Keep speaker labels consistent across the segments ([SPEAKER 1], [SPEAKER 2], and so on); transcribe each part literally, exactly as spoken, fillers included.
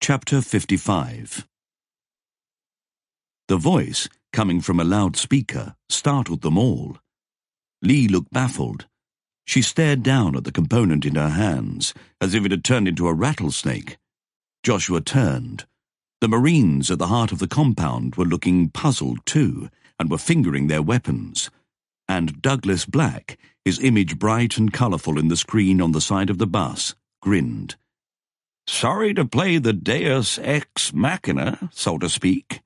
[SPEAKER 1] Chapter fifty-five. The voice, coming from a loudspeaker, startled them all. Lee looked baffled. She stared down at the component in her hands, as if it had turned into a rattlesnake. Joshua turned. The Marines at the heart of the compound were looking puzzled too, and were fingering their weapons. And Douglas Black, his image bright and colourful in the screen on the side of the bus, grinned. "Sorry to play the deus ex machina, so to speak."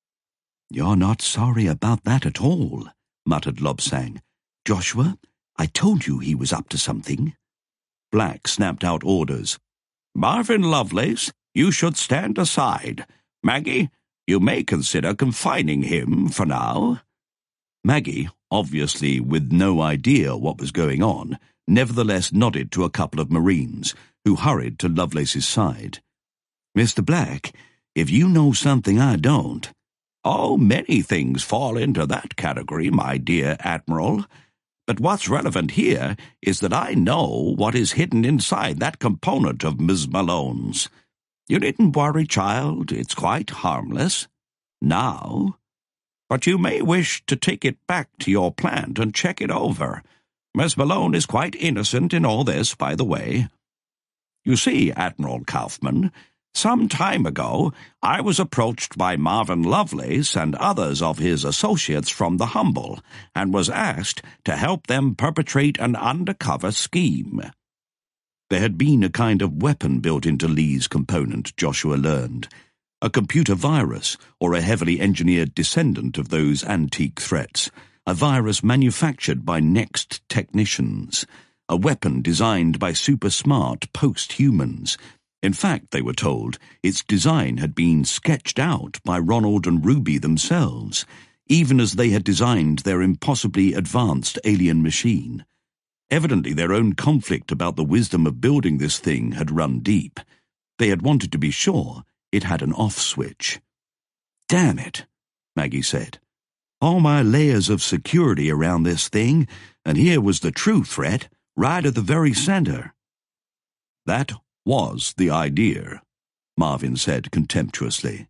[SPEAKER 2] "You're not sorry about that at all," muttered Lobsang. "Joshua, I told you he was up to something."
[SPEAKER 1] Black snapped out orders.
[SPEAKER 3] "Marvin Lovelace, you should stand aside. Maggie, you may consider confining him for now."
[SPEAKER 1] Maggie, obviously with no idea what was going on, nevertheless nodded to a couple of Marines, who hurried to Lovelace's side.
[SPEAKER 2] "Mister Black, if you know something I don't—"
[SPEAKER 3] "Oh, many things fall into that category, my dear Admiral. But what's relevant here is that I know what is hidden inside that component of Miz Malone's. You needn't worry, child, it's quite harmless. Now. But you may wish to take it back to your plant and check it over. Miss Malone is quite innocent in all this, by the way. You see, Admiral Kaufman, some time ago I was approached by Marvin Lovelace and others of his associates from the Humble, and was asked to help them perpetrate an undercover scheme."
[SPEAKER 1] There had been a kind of weapon built into Lee's component, Joshua learned. A computer virus, or a heavily engineered descendant of those antique threats. A virus manufactured by Next technicians. A weapon designed by super-smart post-humans. In fact, they were told, its design had been sketched out by Ronald and Ruby themselves, even as they had designed their impossibly advanced alien machine. Evidently their own conflict about the wisdom of building this thing had run deep. They had wanted to be sure it had an off switch.
[SPEAKER 2] "Damn it," Maggie said. "All my layers of security around this thing, and here was the true threat, right at the very center."
[SPEAKER 1] "That was the idea," Marvin said contemptuously.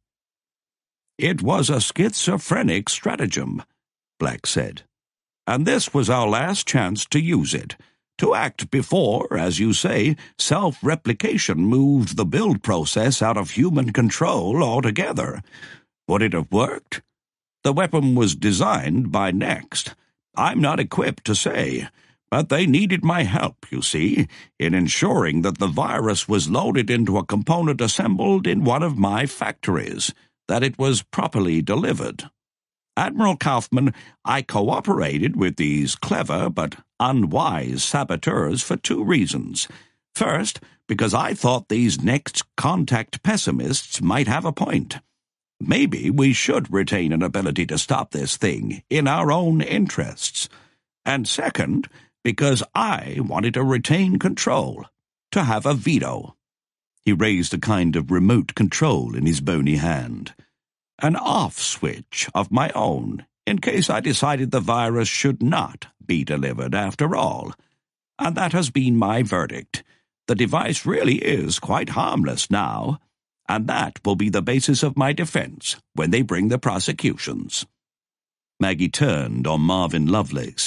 [SPEAKER 3] "It was a schizophrenic stratagem," Black said. "And this was our last chance to use it, to act before, as you say, self-replication moved the build process out of human control altogether. Would it have worked? The weapon was designed by Next. I'm not equipped to say, but they needed my help, you see, in ensuring that the virus was loaded into a component assembled in one of my factories, that it was properly delivered. Admiral Kaufman, I cooperated with these clever but unwise saboteurs for two reasons. First, because I thought these Next contact pessimists might have a point. Maybe we should retain an ability to stop this thing in our own interests. And second, because I wanted to retain control, to have a veto."
[SPEAKER 1] He raised a kind of remote control in his bony hand.
[SPEAKER 3] "An off switch of my own, in case I decided the virus should not be delivered after all. And that has been my verdict. The device really is quite harmless now, and that will be the basis of my defense when they bring the prosecutions."
[SPEAKER 1] Maggie turned on Marvin Lovelace.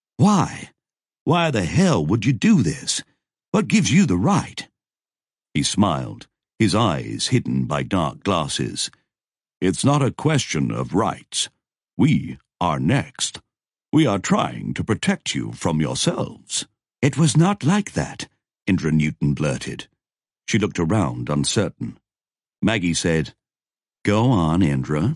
[SPEAKER 2] "Why? Why the hell would you do this? What gives you the right?"
[SPEAKER 1] He smiled, his eyes hidden by dark glasses. "It's not a question of rights. We are Next. We are trying to protect you from yourselves."
[SPEAKER 2] "It was not like that,"
[SPEAKER 1] Indra Newton blurted. She looked around, uncertain. Maggie said, "Go on, Indra."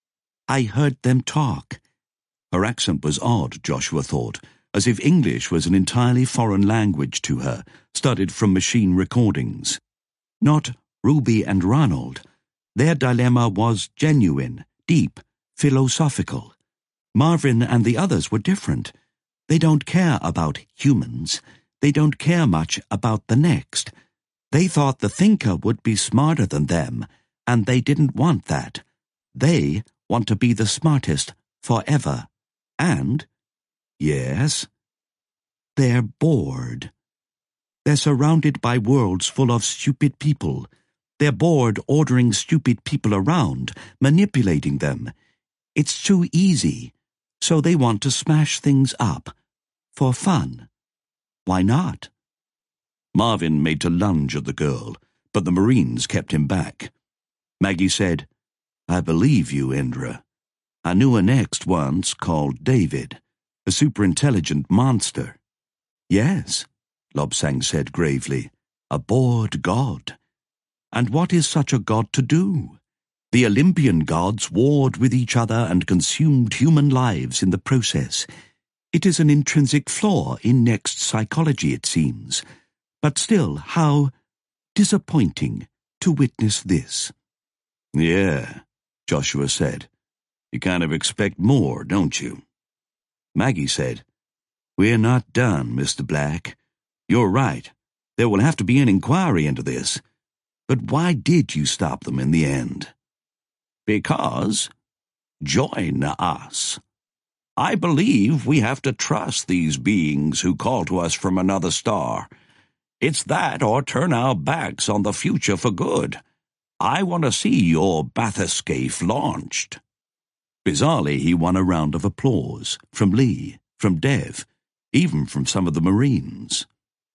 [SPEAKER 2] "I heard them talk."
[SPEAKER 1] Her accent was odd, Joshua thought, as if English was an entirely foreign language to her, studied from machine recordings.
[SPEAKER 2] "Not Ruby and Ronald. Their dilemma was genuine, deep, philosophical. Marvin and the others were different. They don't care about humans. They don't care much about the Next. They thought the thinker would be smarter than them, and they didn't want that. They want to be the smartest forever. And—"
[SPEAKER 1] "Yes?"
[SPEAKER 2] "They're bored. They're surrounded by worlds full of stupid people. They're bored ordering stupid people around, manipulating them. It's too easy, so they want to smash things up. For fun. Why not?
[SPEAKER 1] Marvin made to lunge at the girl, but the Marines kept him back. Maggie said, "I believe you, Indra. I knew a next once called David, a superintelligent monster."
[SPEAKER 2] "Yes," Lobsang said gravely, "a bored god. And what is such a god to do? The Olympian gods warred with each other and consumed human lives in the process. It is an intrinsic flaw in Next psychology, it seems. But still, how disappointing to witness this."
[SPEAKER 1] "Yeah," Joshua said. "You kind of expect more, don't you?"
[SPEAKER 2] Maggie said,
[SPEAKER 1] "We're not done, Mister Black. You're right. There will have to be an inquiry into this. But why did you stop them in the end?" "Because join us. I believe we have to trust these beings who call to us from another star. It's that or turn our backs on the future for good. I want to see your bathyscaphe launched."
[SPEAKER 2] Bizarrely, he won a round of applause, from Lee, from Dev, even from some of the Marines.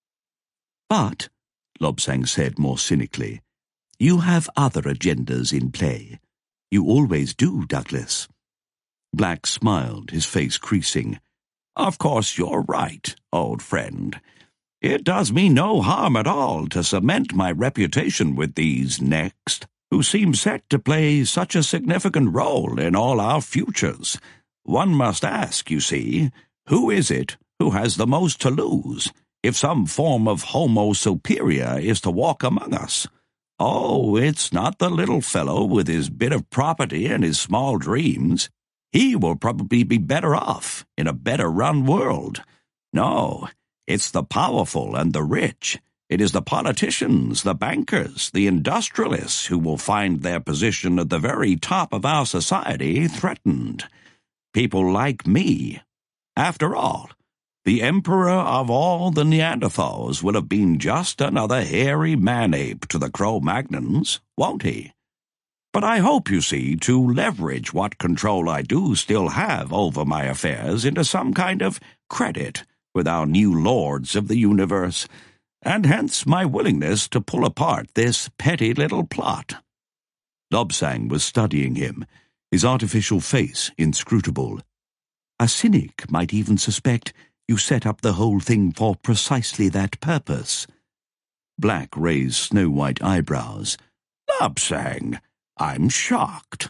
[SPEAKER 2] "But," Lobsang said more cynically, "you have other agendas in play. You always do, Douglas."
[SPEAKER 1] Black smiled, his face creasing. "Of course you're right, old friend. It does me no harm at all to cement my reputation with these Next, who seem set to play such a significant role in all our futures. One must ask, you see, who is it who has the most to lose if some form of Homo superior is to walk among us? Oh, it's not the little fellow with his bit of property and his small dreams. He will probably be better off in a better-run world. No, it's the powerful and the rich. It is the politicians, the bankers, the industrialists who will find their position at the very top of our society threatened. People like me. After all, the emperor of all the Neanderthals will have been just another hairy man-ape to the Cro-Magnons, won't he? But I hope, you see, to leverage what control I do still have over my affairs into some kind of credit with our new lords of the universe, and hence my willingness to pull apart this petty little plot."
[SPEAKER 2] Lobsang was studying him, his artificial face inscrutable. "A cynic might even suspect you set up the whole thing for precisely that purpose."
[SPEAKER 1] Black raised snow-white eyebrows. "Lobsang, I'm shocked."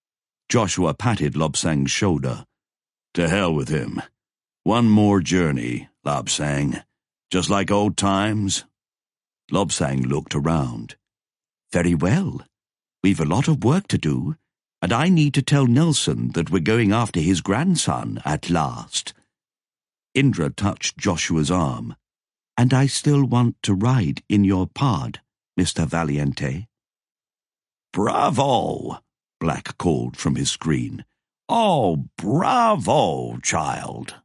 [SPEAKER 2] Joshua patted Lobsang's shoulder.
[SPEAKER 1] "To hell with him. One more journey, Lobsang. Just like old times?"
[SPEAKER 2] Lobsang looked around. "Very well. We've a lot of work to do, and I need to tell Nelson that we're going after his grandson at last." Indra touched Joshua's arm. "And I still want to ride in your pod, Mister Valiente."
[SPEAKER 1] "Bravo!" Black called from his screen. "Oh, bravo, child!"